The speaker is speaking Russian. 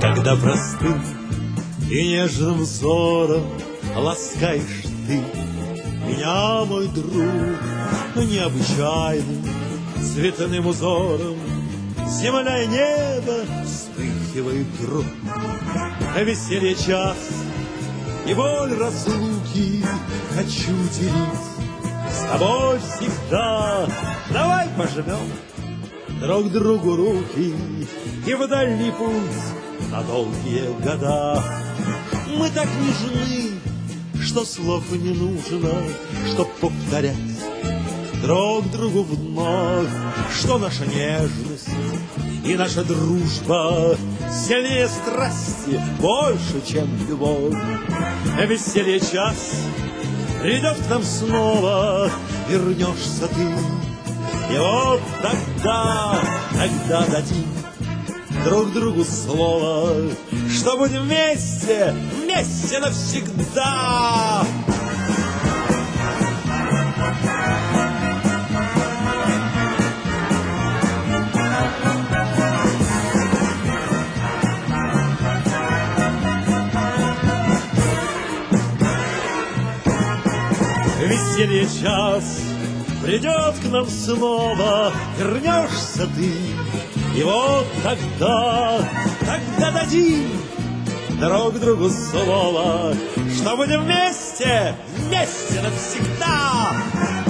Когда простым и нежным взором ласкаешь ты меня, мой друг, необычайным цветным узором, земля и небо вспыхивают вдруг. Веселье час и боль разлуки хочу делить с тобой всегда. Давай пожмем друг другу руки и в дальний путь на долгие года. Мы так нежны, что слов не нужно, чтоб повторять друг другу вновь, что наша нежность и наша дружба сильнее страсти, больше, чем любовь. Веселье час придет к нам снова, вернешься ты, и вот тогда дадим друг другу слово, что будем вместе, вместе навсегда. Веселье час придет к нам снова, вернешься ты, и вот тогда дадим друг другу слово, что будем вместе, вместе навсегда.